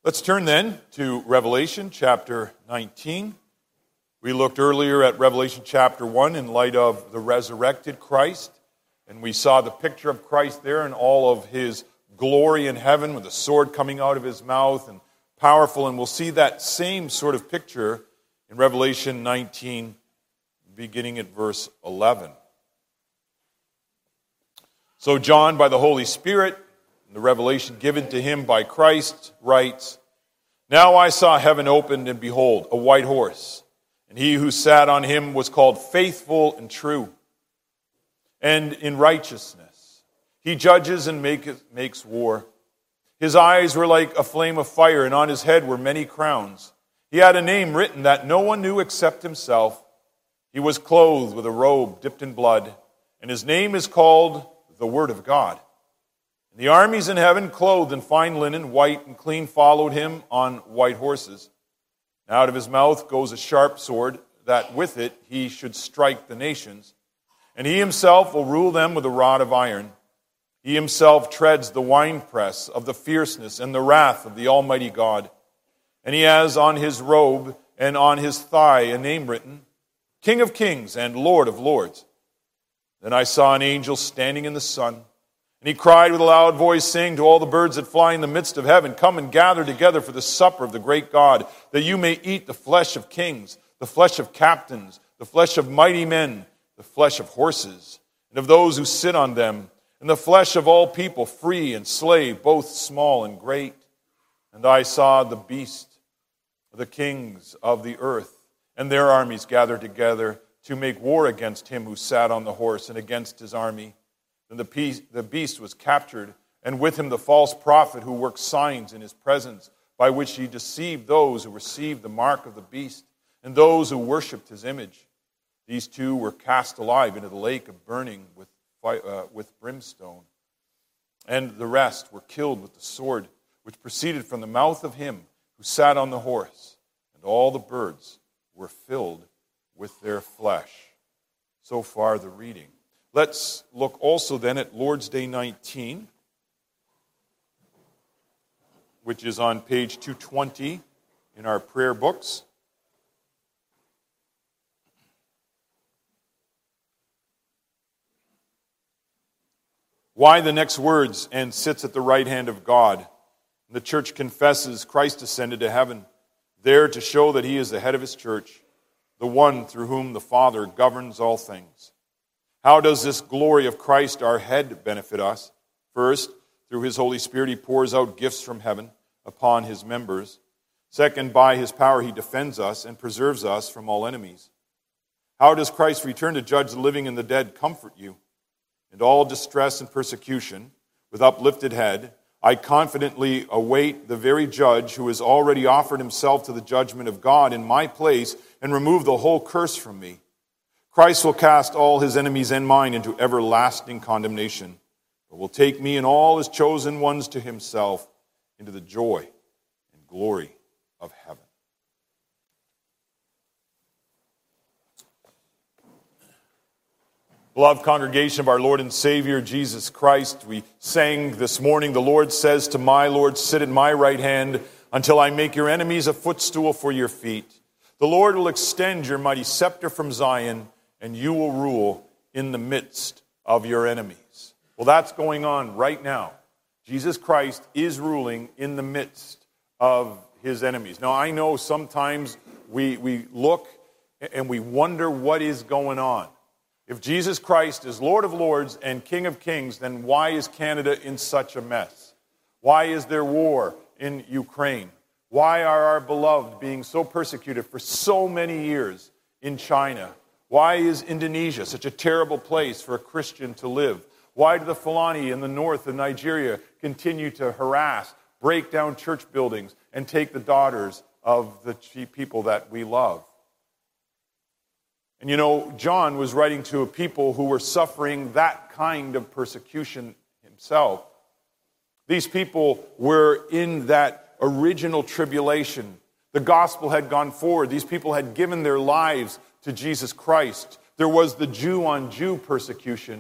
Let's turn then to Revelation chapter 19. We looked earlier at Revelation chapter 1 in light of the resurrected Christ, and we saw the picture of Christ there in all of his glory in heaven with a sword coming out of his mouth and powerful, and we'll see that same sort of picture in Revelation 19, beginning at verse 11. So John, by the Holy Spirit, the revelation given to him by Christ, writes, "Now I saw heaven opened, and behold, a white horse, and he who sat on him was called Faithful and True, and in righteousness he judges and makes war. His eyes were like a flame of fire, and on his head were many crowns. He had a name written that no one knew except himself. He was clothed with a robe dipped in blood, and his name is called the Word of God. And the armies in heaven, clothed in fine linen, white and clean, followed him on white horses. And out of his mouth goes a sharp sword, that with it he should strike the nations. And he himself will rule them with a rod of iron. He himself treads the winepress of the fierceness and the wrath of the Almighty God. And he has on his robe and on his thigh a name written, King of Kings and Lord of Lords. Then I saw an angel standing in the sun, and he cried with a loud voice, saying to all the birds that fly in the midst of heaven, Come and gather together for the supper of the great God, that you may eat the flesh of kings, the flesh of captains, the flesh of mighty men, the flesh of horses, and of those who sit on them, and the flesh of all people, free and slave, both small and great. And I saw the beast, the kings of the earth, and their armies gathered together to make war against him who sat on the horse and against his army. And the beast was captured, and with him the false prophet who worked signs in his presence, by which he deceived those who received the mark of the beast and those who worshipped his image. These two were cast alive into the lake of burning with brimstone. And the rest were killed with the sword which proceeded from the mouth of him who sat on the horse, and all the birds were filled with their flesh." So far the reading. Let's look also then at Lord's Day 19, which is on page 220 in our prayer books. Why the next words, "and sits at the right hand of God." The church confesses Christ ascended to heaven, there to show that he is the head of his church, the one through whom the Father governs all things. How does this glory of Christ, our head, benefit us? First, through his Holy Spirit, he pours out gifts from heaven upon his members. Second, by his power, he defends us and preserves us from all enemies. How does Christ's return to judge the living and the dead comfort you? In all distress and persecution, with uplifted head, I confidently await the very judge who has already offered himself to the judgment of God in my place and removed the whole curse from me. Christ will cast all his enemies and mine into everlasting condemnation, but will take me and all his chosen ones to himself into the joy and glory of heaven. Beloved congregation of our Lord and Savior, Jesus Christ, we sang this morning, "The Lord says to my Lord, sit at my right hand until I make your enemies a footstool for your feet. The Lord will extend your mighty scepter from Zion, and you will rule in the midst of your enemies." Well, that's going on right now. Jesus Christ is ruling in the midst of his enemies. Now, I know sometimes we look and we wonder what is going on. If Jesus Christ is Lord of Lords and King of Kings, then why is Canada in such a mess? Why is there war in Ukraine? Why are our beloved being so persecuted for so many years in China? Why is Indonesia such a terrible place for a Christian to live? Why do the Fulani in the north of Nigeria continue to harass, break down church buildings, and take the daughters of the people that we love? And you know, John was writing to a people who were suffering that kind of persecution himself. These people were in that original tribulation. The gospel had gone forward. These people had given their lives to Jesus Christ. There was the Jew-on-Jew persecution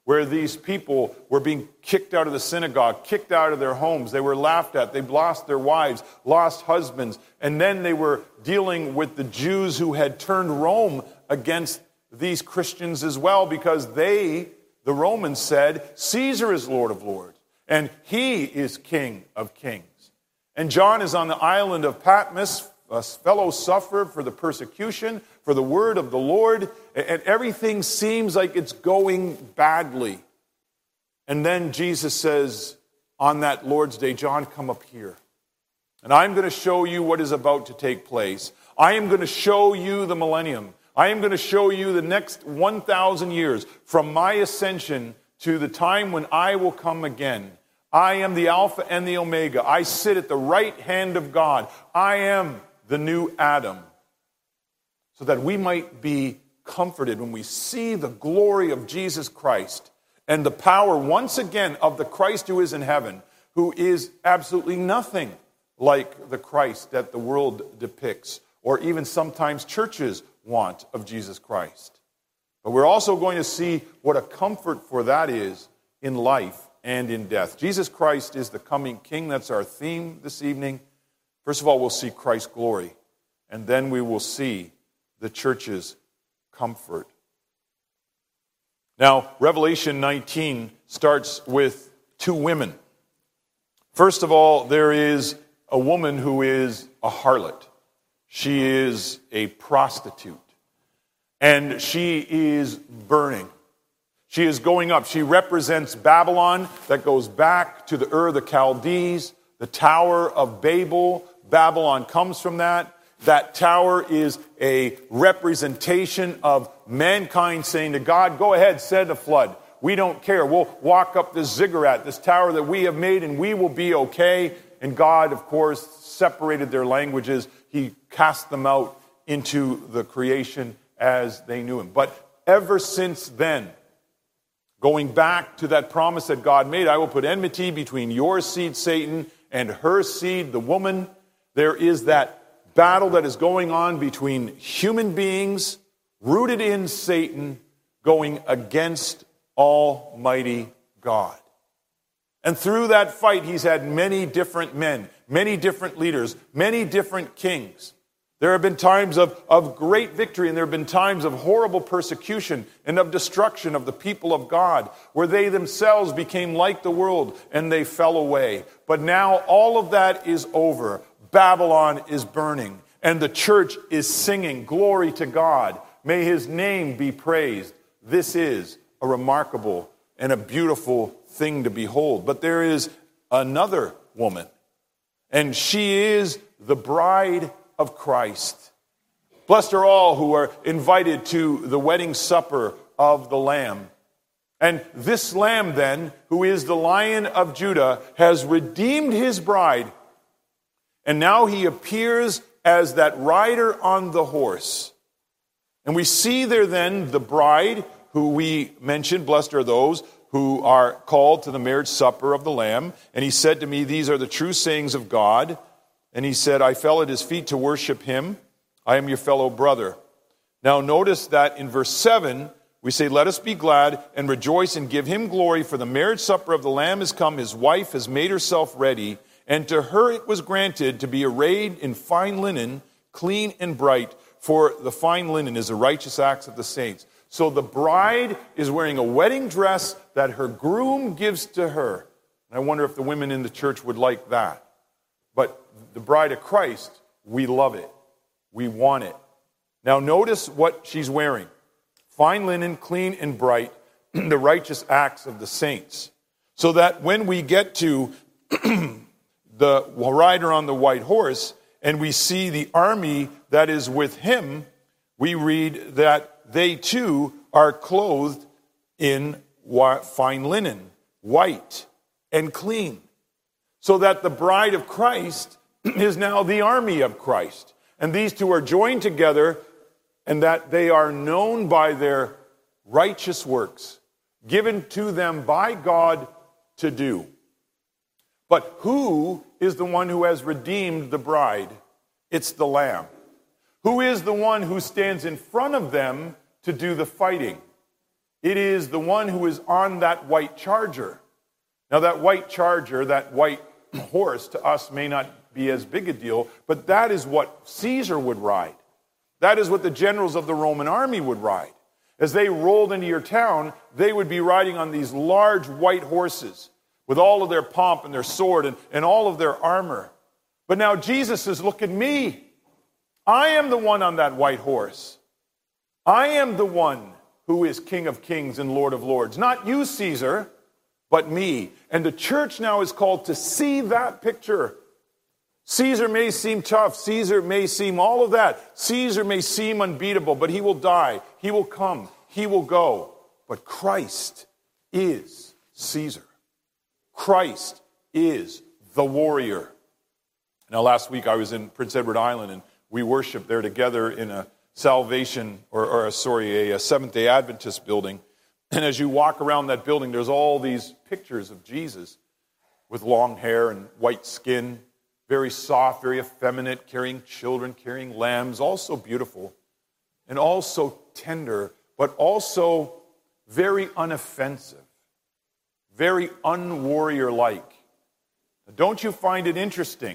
where these people were being kicked out of the synagogue, kicked out of their homes. They were laughed at. They lost their wives, lost husbands. And then they were dealing with the Jews who had turned Rome against these Christians as well, because they, the Romans, said, Caesar is Lord of lords, and he is King of kings. And John is on the island of Patmos, a fellow sufferer for the persecution, for the word of the Lord, and everything seems like it's going badly. And then Jesus says on that Lord's Day, John, come up here. And I'm going to show you what is about to take place. I am going to show you the millennium. I am going to show you the next 1,000 years from my ascension to the time when I will come again. I am the Alpha and the Omega. I sit at the right hand of God. I am the new Adam. So that we might be comforted when we see the glory of Jesus Christ and the power once again of the Christ who is in heaven, who is absolutely nothing like the Christ that the world depicts, or even sometimes churches want of Jesus Christ. But we're also going to see what a comfort for that is in life and in death. Jesus Christ is the coming King. That's our theme this evening. First of all, we'll see Christ's glory, and then we will see the church's comfort. Now, Revelation 19 starts with two women. First of all, there is a woman who is a harlot. She is a prostitute. And she is burning. She is going up. She represents Babylon that goes back to the Ur of the Chaldees, the Tower of Babel. Babylon comes from that. That tower is a representation of mankind saying to God, go ahead, send a flood. We don't care. We'll walk up this ziggurat, this tower that we have made, and we will be okay. And God, of course, separated their languages. He cast them out into the creation as they knew him. But ever since then, going back to that promise that God made, I will put enmity between your seed, Satan, and her seed, the woman. There is that battle that is going on between human beings rooted in Satan going against Almighty God. And through that fight, he's had many different men, many different leaders, many different kings. There have been times of great victory, and there have been times of horrible persecution and of destruction of the people of God, where they themselves became like the world and they fell away. But now all of that is over. Babylon is burning, and the church is singing, glory to God. May his name be praised. This is a remarkable and a beautiful thing to behold. But there is another woman, and she is the bride of Christ. Blessed are all who are invited to the wedding supper of the Lamb. And this Lamb then, who is the Lion of Judah, has redeemed his bride. And now he appears as that rider on the horse. And we see there then the bride, who we mentioned, blessed are those who are called to the marriage supper of the Lamb. And he said to me, these are the true sayings of God. And he said, I fell at his feet to worship him. I am your fellow brother. Now notice that in verse 7, we say, let us be glad and rejoice and give him glory, for the marriage supper of the Lamb is come. His wife has made herself ready. And to her it was granted to be arrayed in fine linen, clean and bright, for the fine linen is the righteous acts of the saints. So the bride is wearing a wedding dress that her groom gives to her. And I wonder if the women in the church would like that. But the bride of Christ, we love it. We want it. Now notice what she's wearing. Fine linen, clean and bright, the righteous acts of the saints. So that when we get to the rider on the white horse, and we see the army that is with him, we read that they too are clothed in fine linen, white and clean. So that the bride of Christ is now the army of Christ. And these two are joined together, and that they are known by their righteous works, given to them by God to do. But who is the one who has redeemed the bride? It's the Lamb. Who is the one who stands in front of them to do the fighting? It is the one who is on that white charger. Now that white charger, that white horse, to us may not be as big a deal, but that is what Caesar would ride. That is what the generals of the Roman army would ride. As they rolled into your town, they would be riding on these large white horses with all of their pomp and their sword and all of their armor. But now Jesus says, look at me. I am the one on that white horse. I am the one who is King of Kings and Lord of Lords. Not you, Caesar, but me. And the church now is called to see that picture. Caesar may seem tough. Caesar may seem all of that. Caesar may seem unbeatable, but he will die. He will come. He will go. But Christ is Caesar. Christ is the warrior. Now, last week I was in Prince Edward Island, and we worshiped there together in a Salvation, a Seventh-day Adventist building. And as you walk around that building, there's all these pictures of Jesus with long hair and white skin, very soft, very effeminate, carrying children, carrying lambs, also beautiful and also tender, but also very unoffensive, very unwarrior-like. Don't you find it interesting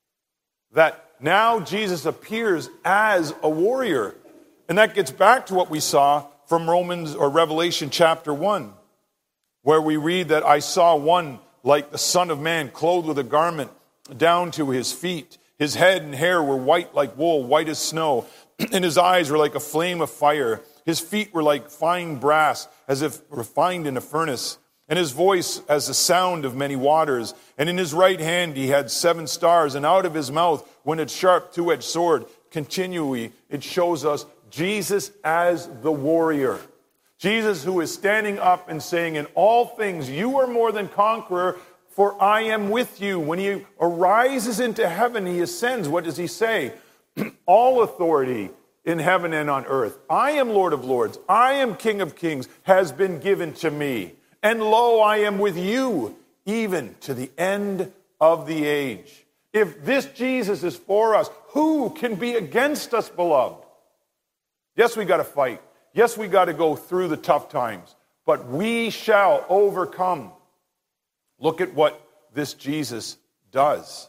that now Jesus appears as a warrior? And that gets back to what we saw from Revelation chapter 1, where we read that I saw one like the Son of Man, clothed with a garment down to his feet. His head and hair were white like wool, white as snow, and his eyes were like a flame of fire. His feet were like fine brass, as if refined in a furnace, and his voice as the sound of many waters. And in his right hand he had 7 stars, and out of his mouth went a sharp two-edged sword. Continually, it shows us Jesus as the warrior. Jesus who is standing up and saying, in all things you are more than conqueror, for I am with you. When he arises into heaven, he ascends. What does he say? All authority in heaven and on earth. I am Lord of Lords. I am King of Kings, has been given to me. And lo, I am with you, even to the end of the age. If this Jesus is for us, who can be against us, beloved? Yes, we got to fight. Yes, we got to go through the tough times. But we shall overcome. Look at what this Jesus does.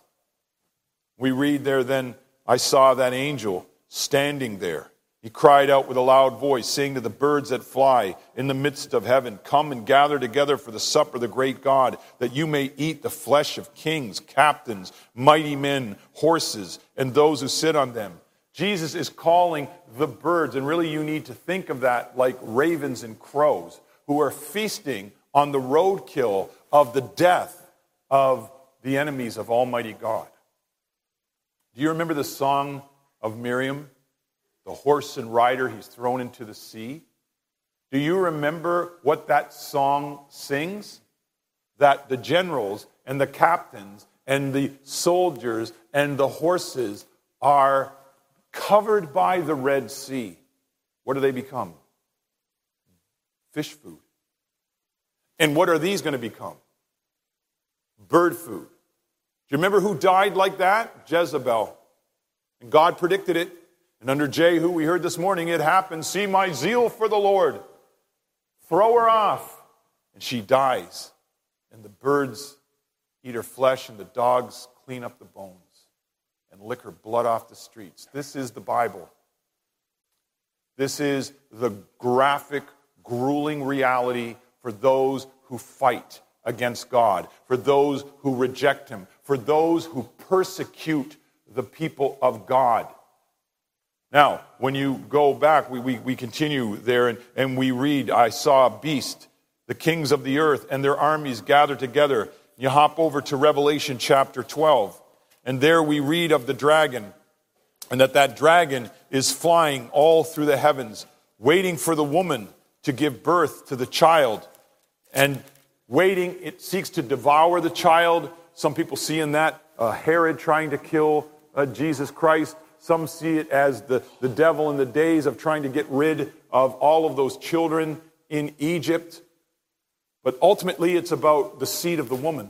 We read there, then I saw that angel standing there. He cried out with a loud voice, saying to the birds that fly in the midst of heaven, come and gather together for the supper of the great God, that you may eat the flesh of kings, captains, mighty men, horses, and those who sit on them. Jesus is calling the birds, and really you need to think of that like ravens and crows, who are feasting on the roadkill of the death of the enemies of Almighty God. Do you remember the song of Miriam? The horse and rider, he's thrown into the sea. Do you remember what that song sings? That the generals and the captains and the soldiers and the horses are covered by the Red Sea. What do they become? Fish food. And what are these going to become? Bird food. Do you remember who died like that? Jezebel. And God predicted it. And under Jehu, we heard this morning, it happened. See my zeal for the Lord. Throw her off. And she dies. And the birds eat her flesh, and the dogs clean up the bones and lick her blood off the streets. This is the Bible. This is the graphic, grueling reality for those who fight against God, for those who reject him, for those who persecute the people of God. Now, when you go back, we continue there, and we read, I saw a beast, the kings of the earth and their armies gathered together. You hop over to Revelation chapter 12, and there we read of the dragon, and that dragon is flying all through the heavens, waiting for the woman to give birth to the child. And waiting, it seeks to devour the child. Some people see in that Herod trying to kill Jesus Christ. Some see it as the devil in the days of trying to get rid of all of those children in Egypt. But ultimately, it's about the seed of the woman.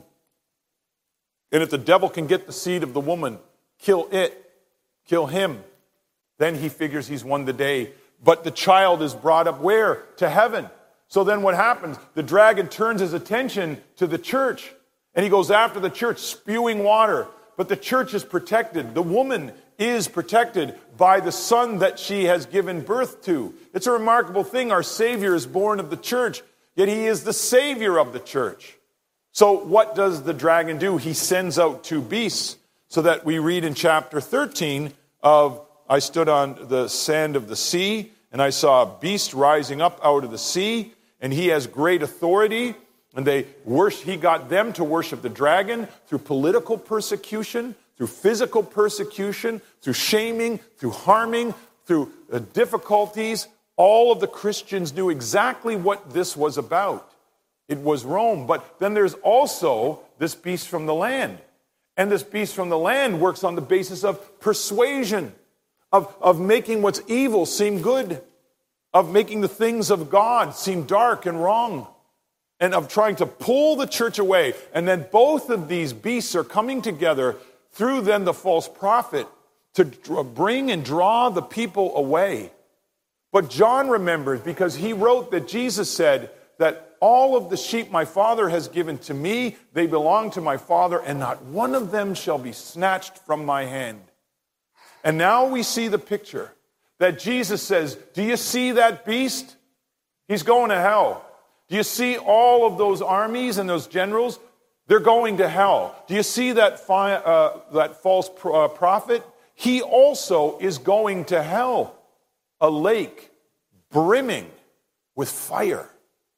And if the devil can get the seed of the woman, kill it, kill him, then he figures he's won the day. But the child is brought up where? To heaven. So then what happens? The dragon turns his attention to the church, and he goes after the church, spewing water. But the church is protected. The woman is protected by the son that she has given birth to. It's a remarkable thing. Our Savior is born of the church, yet he is the Savior of the church. So what does the dragon do? He sends out two beasts, so that we read in chapter 13 of, I stood on the sand of the sea, and I saw a beast rising up out of the sea, and he has great authority, and he got them to worship the dragon through political persecution, through physical persecution, through shaming, through harming, through difficulties. All of the Christians knew exactly what this was about. It was Rome. But then there's also this beast from the land. And this beast from the land works on the basis of persuasion, of making what's evil seem good, of making the things of God seem dark and wrong, and of trying to pull the church away. And then both of these beasts are coming together through then the false prophet to bring and draw the people away. But John remembers, because he wrote that Jesus said that all of the sheep my Father has given to me, they belong to my Father, and not one of them shall be snatched from my hand. And now we see the picture that Jesus says, do you see that beast? He's going to hell. Do you see all of those armies and those generals? They're going to hell. Do you see that false prophet? He also is going to hell, a lake brimming with fire,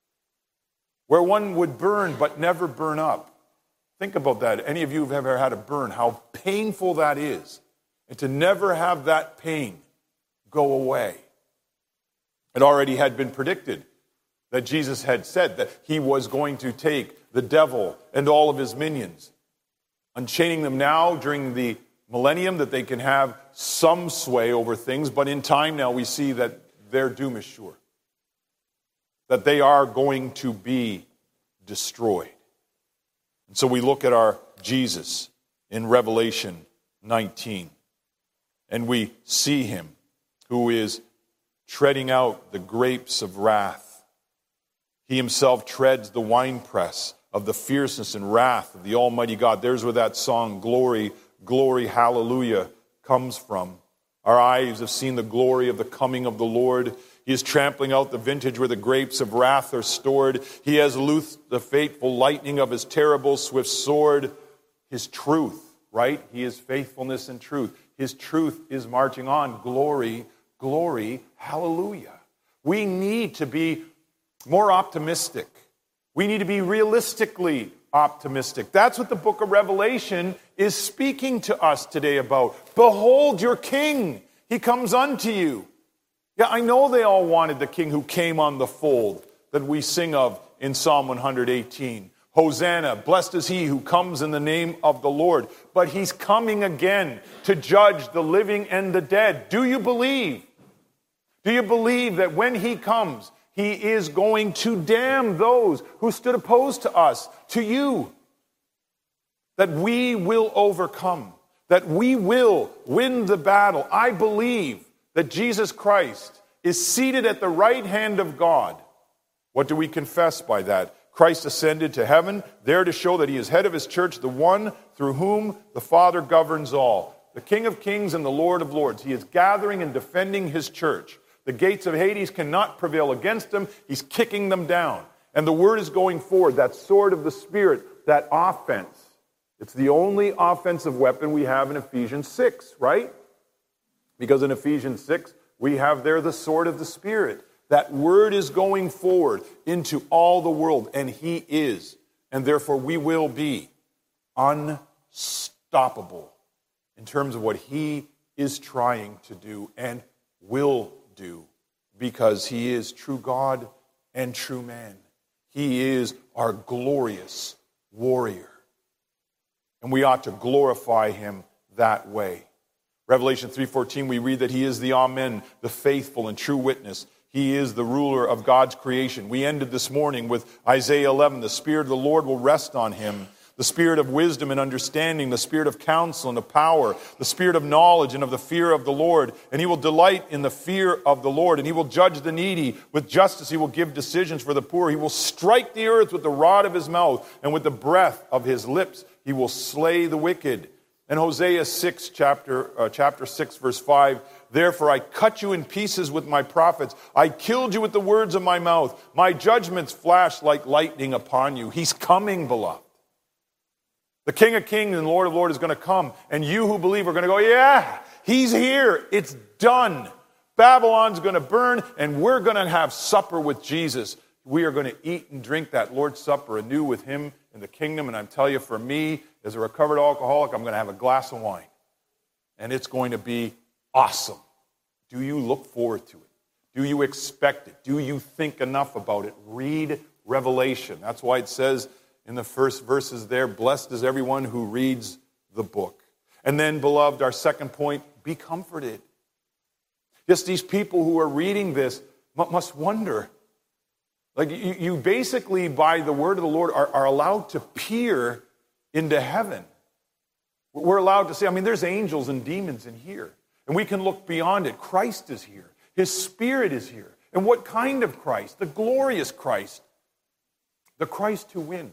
where one would burn but never burn up. Think about that. Any of you who've ever had a burn, how painful that is. And to never have that pain go away. It already had been predicted that Jesus had said that he was going to take the devil and all of his minions, unchaining them now during the millennium, that they can have some sway over things, but in time now we see that their doom is sure, that they are going to be destroyed. And so we look at our Jesus in Revelation 19, and we see him who is treading out the grapes of wrath. He himself treads the winepress of the fierceness and wrath of the Almighty God. There's where that song, Glory, Glory, Hallelujah, comes from. Our eyes have seen the glory of the coming of the Lord. He is trampling out the vintage where the grapes of wrath are stored. He has loosed the fateful lightning of his terrible swift sword. His truth, right? He is faithfulness and truth. His truth is marching on. Glory, glory, hallelujah. We need to be more optimistic. We need to be realistically optimistic. That's what the book of Revelation is speaking to us today about. Behold your king. He comes unto you. Yeah, I know they all wanted the king who came on the fold that we sing of in Psalm 118. Hosanna, blessed is he who comes in the name of the Lord. But he's coming again to judge the living and the dead. Do you believe? Do you believe that when he comes, he is going to damn those who stood opposed to us, to you? That we will overcome, that we will win the battle. I believe that Jesus Christ is seated at the right hand of God. What do we confess by that? Christ ascended to heaven, there to show that he is head of his church, the one through whom the Father governs all. The King of kings and the Lord of lords. He is gathering and defending his church. The gates of Hades cannot prevail against him. He's kicking them down. And the word is going forward, that sword of the Spirit, that offense. It's the only offensive weapon we have in Ephesians 6, right? Because in Ephesians 6, we have there the sword of the Spirit. That word is going forward into all the world, and he is. And therefore we will be unstoppable in terms of what he is trying to do and will do, because he is true God and true man. He is our glorious warrior. And we ought to glorify him that way. Revelation 3:14, we read that he is the Amen, the faithful and true witness. He is the ruler of God's creation. We ended this morning with Isaiah 11. The Spirit of the Lord will rest on him, the spirit of wisdom and understanding, the spirit of counsel and of power, the spirit of knowledge and of the fear of the Lord. And he will delight in the fear of the Lord, and he will judge the needy with justice. He will give decisions for the poor. He will strike the earth with the rod of his mouth, and with the breath of his lips he will slay the wicked. And Hosea 6, chapter 6, verse 5, therefore I cut you in pieces with my prophets. I killed you with the words of my mouth. My judgments flash like lightning upon you. He's coming, beloved. The King of Kings and Lord of Lords is going to come, and you who believe are going to go, yeah, he's here. It's done. Babylon's going to burn, and we're going to have supper with Jesus. We are going to eat and drink that Lord's Supper anew with him in the kingdom. And I'm telling you, for me, as a recovered alcoholic, I'm going to have a glass of wine. And it's going to be awesome. Do you look forward to it? Do you expect it? Do you think enough about it? Read Revelation. That's why it says in the first verses there, blessed is everyone who reads the book. And then, beloved, our second point, be comforted. Just these people who are reading this must wonder. Like you basically, by the word of the Lord, are allowed to peer into heaven. We're allowed to say, there's angels and demons in here. And we can look beyond it. Christ is here. His Spirit is here. And what kind of Christ? The glorious Christ. The Christ who wins.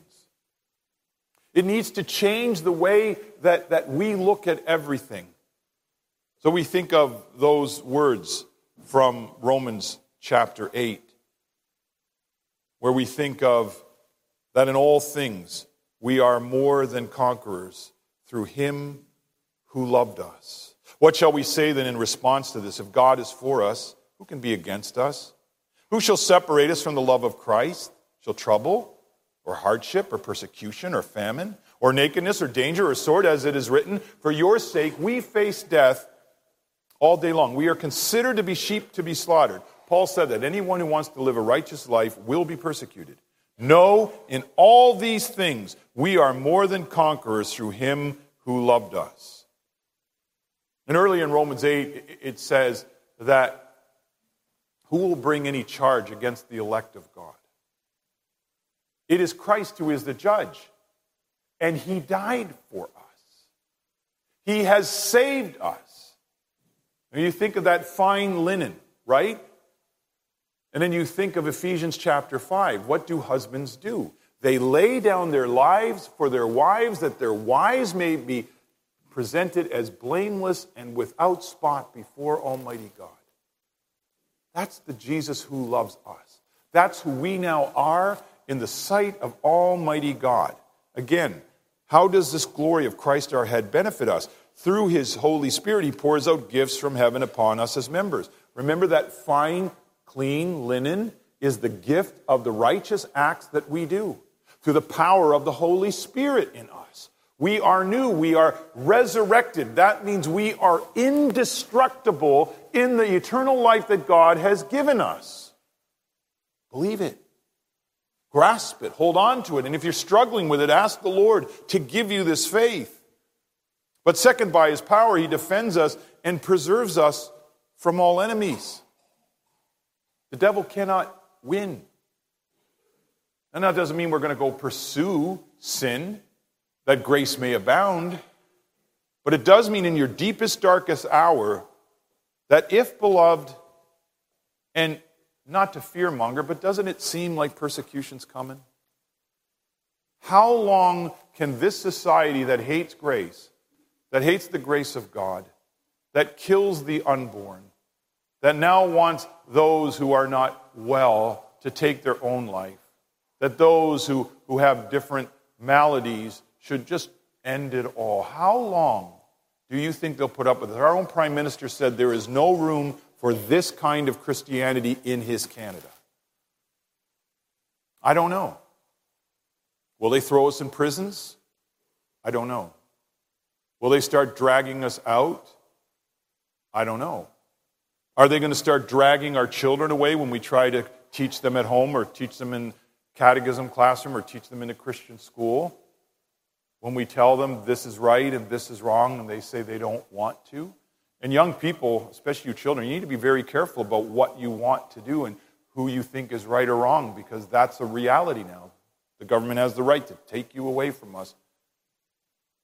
It needs to change the way that we look at everything. So we think of those words from Romans chapter 8, where we think of that in all things we are more than conquerors through him who loved us. What shall we say then in response to this? If God is for us, who can be against us? Who shall separate us from the love of Christ? Shall trouble, or hardship, or persecution, or famine, or nakedness, or danger, or sword, as it is written, for your sake we face death all day long. We are considered to be sheep to be slaughtered. Paul said that anyone who wants to live a righteous life will be persecuted. No, in all these things we are more than conquerors through him who loved us. And early in Romans 8, it says that who will bring any charge against the elect of God? It is Christ who is the judge. And he died for us. He has saved us. And you think of that fine linen, right? And then you think of Ephesians chapter 5. What do husbands do? They lay down their lives for their wives, that their wives may be presented as blameless and without spot before Almighty God. That's the Jesus who loves us. That's who we now are in the sight of Almighty God. Again, how does this glory of Christ our head benefit us? Through his Holy Spirit, he pours out gifts from heaven upon us as members. Remember that fine, clean linen is the gift of the righteous acts that we do. Through the power of the Holy Spirit in us. We are new. We are resurrected. That means we are indestructible in the eternal life that God has given us. Believe it. Grasp it. Hold on to it. And if you're struggling with it, ask the Lord to give you this faith. But second, by his power, he defends us and preserves us from all enemies. The devil cannot win. And that doesn't mean we're going to go pursue sin, that grace may abound. But it does mean in your deepest, darkest hour, that if, beloved, and not to fearmonger, but doesn't it seem like persecution's coming? How long can this society that hates grace, that hates the grace of God, that kills the unborn, that now wants those who are not well to take their own life, that those who have different maladies should just end it all. How long do you think they'll put up with it? Our own Prime Minister said there is no room for this kind of Christianity in his Canada. I don't know. Will they throw us in prisons? I don't know. Will they start dragging us out? I don't know. Are they going to start dragging our children away when we try to teach them at home or teach them in catechism classroom or teach them in a Christian school? When we tell them this is right and this is wrong and they say they don't want to? And young people, especially you children, you need to be very careful about what you want to do and who you think is right or wrong, because that's a reality now. The government has the right to take you away from us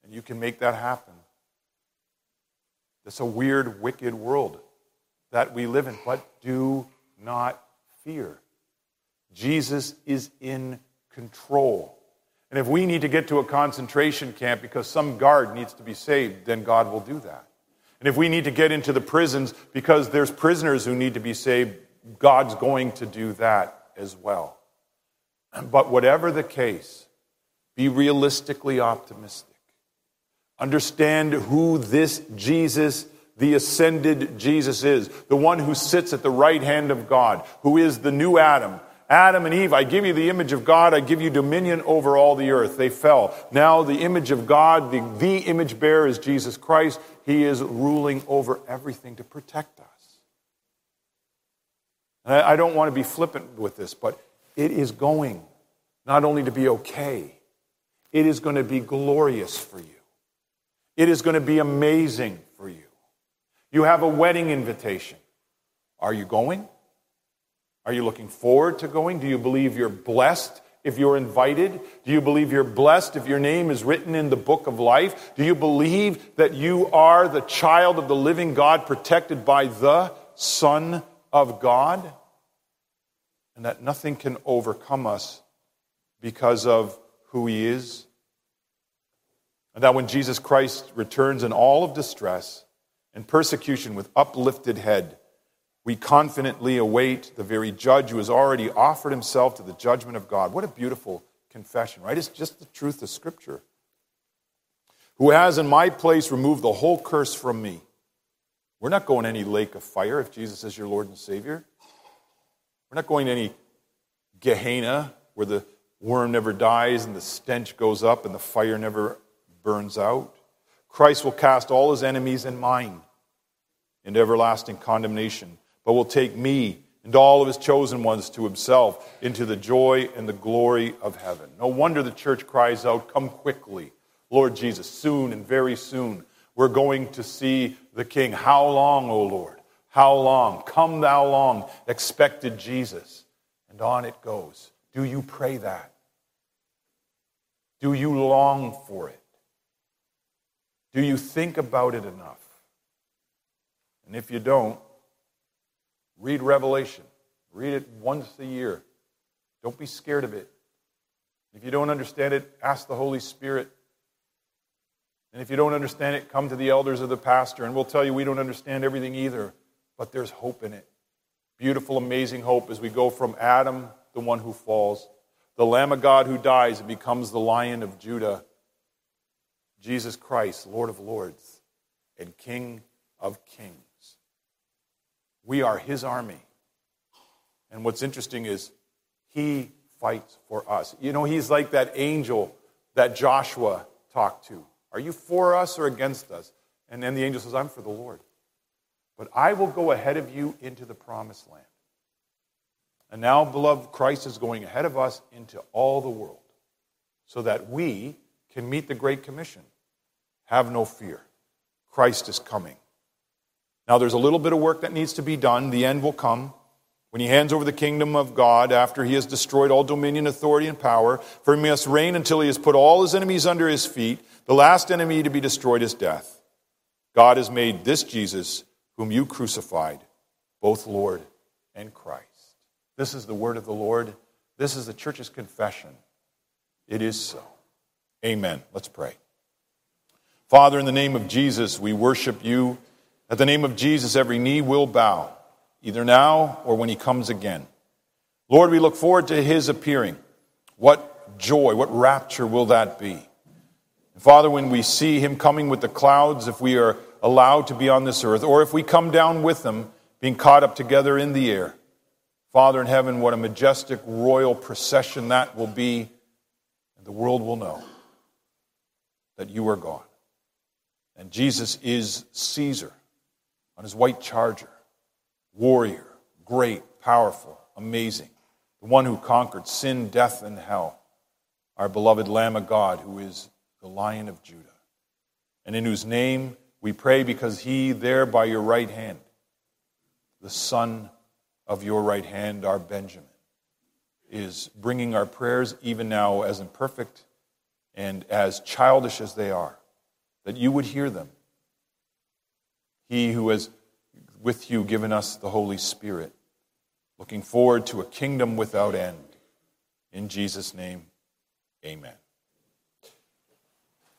And you can make that happen. It's a weird, wicked world that we live in. But do not fear. Jesus is in control. And if we need to get to a concentration camp because some guard needs to be saved, then God will do that. And if we need to get into the prisons because there's prisoners who need to be saved, God's going to do that as well. But whatever the case, be realistically optimistic. Understand who this Jesus, the ascended Jesus is, the one who sits at the right hand of God, who is the new Adam. Adam and Eve, I give you the image of God, I give you dominion over all the earth. They fell. Now the image of God, the image bearer is Jesus Christ. He is ruling over everything to protect us. And I don't want to be flippant with this, but it is going not only to be okay, it is going to be glorious for you. It is going to be amazing for you. You have a wedding invitation. Are you going? Are you looking forward to going? Do you believe you're blessed if you're invited? Do you believe you're blessed if your name is written in the book of life? Do you believe that you are the child of the living God, protected by the Son of God? And that nothing can overcome us because of who He is? And that when Jesus Christ returns in all of distress and persecution with uplifted head, we confidently await the very judge who has already offered himself to the judgment of God. What a beautiful confession, right? It's just the truth of Scripture. Who has in my place removed the whole curse from me. We're not going to any lake of fire if Jesus is your Lord and Savior. We're not going to any Gehenna where the worm never dies and the stench goes up and the fire never burns out. Christ will cast all His enemies and mine into everlasting condemnation, but will take me and all of His chosen ones to Himself into the joy and the glory of heaven. No wonder the church cries out, "Come quickly, Lord Jesus, soon and very soon. We're going to see the King. How long, O Lord? How long? Come thou long, expected Jesus." And on it goes. Do you pray that? Do you long for it? Do you think about it enough? And if you don't, read Revelation. Read it once a year. Don't be scared of it. If you don't understand it, ask the Holy Spirit. And if you don't understand it, come to the elders of the pastor, and we'll tell you we don't understand everything either, but there's hope in it. Beautiful, amazing hope as we go from Adam, the one who falls, the Lamb of God who dies and becomes the Lion of Judah, Jesus Christ, Lord of Lords and King of Kings. We are His army. And what's interesting is He fights for us. You know, He's like that angel that Joshua talked to. Are you for us or against us? And then the angel says, I'm for the Lord. But I will go ahead of you into the promised land. And now, beloved, Christ is going ahead of us into all the world so that we can meet the Great Commission. Have no fear. Christ is coming. Now, there's a little bit of work that needs to be done. The end will come when He hands over the kingdom of God after He has destroyed all dominion, authority, and power. For He must reign until He has put all His enemies under His feet. The last enemy to be destroyed is death. God has made this Jesus, whom you crucified, both Lord and Christ. This is the word of the Lord. This is the church's confession. It is so. Amen. Let's pray. Father, in the name of Jesus, we worship you. At the name of Jesus, every knee will bow, either now or when He comes again. Lord, we look forward to His appearing. What joy, what rapture will that be? And Father, when we see Him coming with the clouds, if we are allowed to be on this earth, or if we come down with Him, being caught up together in the air, Father in heaven, what a majestic royal procession that will be, and the world will know that you are God. And Jesus is Caesar on His white charger, warrior, great, powerful, amazing, the one who conquered sin, death, and hell, our beloved Lamb of God, who is the Lion of Judah, and in whose name we pray because He there by your right hand, the Son of your right hand, our Benjamin, is bringing our prayers even now as imperfect and as childish as they are. that you would hear them. He who has with you given us the Holy Spirit, looking forward to a kingdom without end. In Jesus' name, amen.